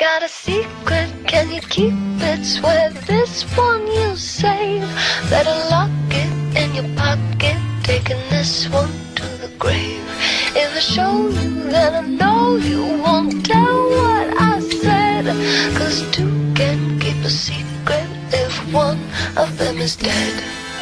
Got a secret, can you keep it? Swear this one you'll save. Better lock it in your pocket, taking this one to the grave. If I show you, then I know you won't tell what I said. 'Cause two can keep a secret if one of them is dead.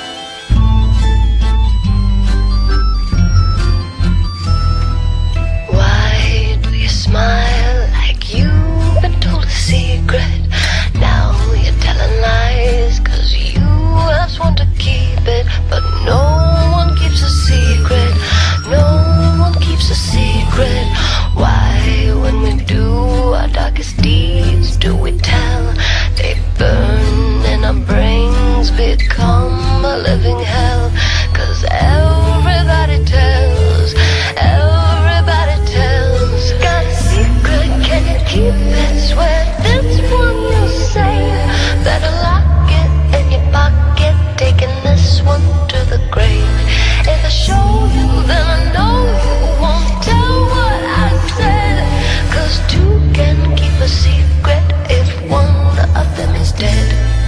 Why do you smile like you've been told a secret? Now you're telling lies 'cause you have sworn to keep it. But no one keeps a secret. No one keeps a secret. Why, when we do our darkest deeds, do we tell? They burn and our brains become a living hell. 'Cause everybody tells, everybody tells. Got a secret, can you keep it? Swear this one you'll save. Better lock it in your pocket, taking this one to the grave. If I show you, then I know you won't tell what I said. 'Cause two can keep a secret if one of them is dead.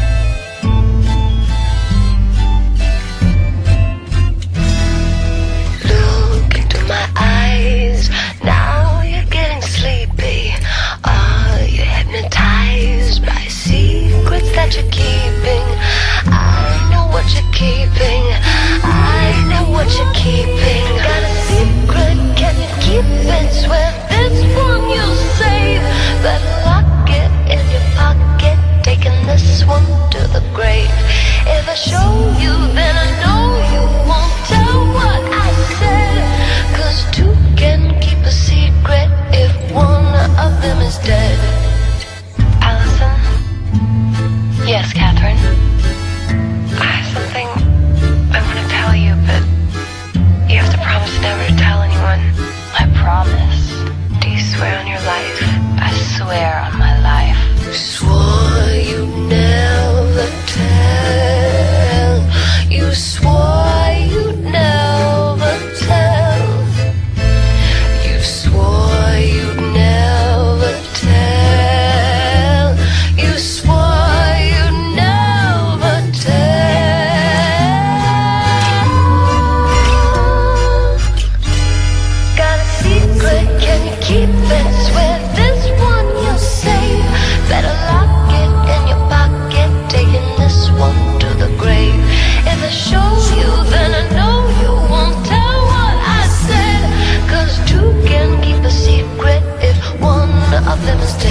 Look into my eyes, now you're getting sleepy. Are you hypnotized by secrets that you're keeping? I know what you're keeping. I know what you're keeping. Got a secret, can you keep it? Swear this one you'll save. Better lock it in your pocket, taking this one to the grave. If I show you, then I know you won't tell what I said. 'Cause two can keep a secret if one of them is dead. Allison? Yes, Catherine? I have something I want to tell you, but you have to promise never to tell anyone. I promise. Do you swear on your life? I swear on my life. You swore you'd never tell. You swore you'd never tell. You swore you'd never tell. You swore you'd never tell. Got a secret, can you keep it? Swear this one you'll save. Better lock it in your pocket, taking this one to the grave. If I show you, then I know you won't tell what I said. 'Cause two can keep a secret if one of them is dead.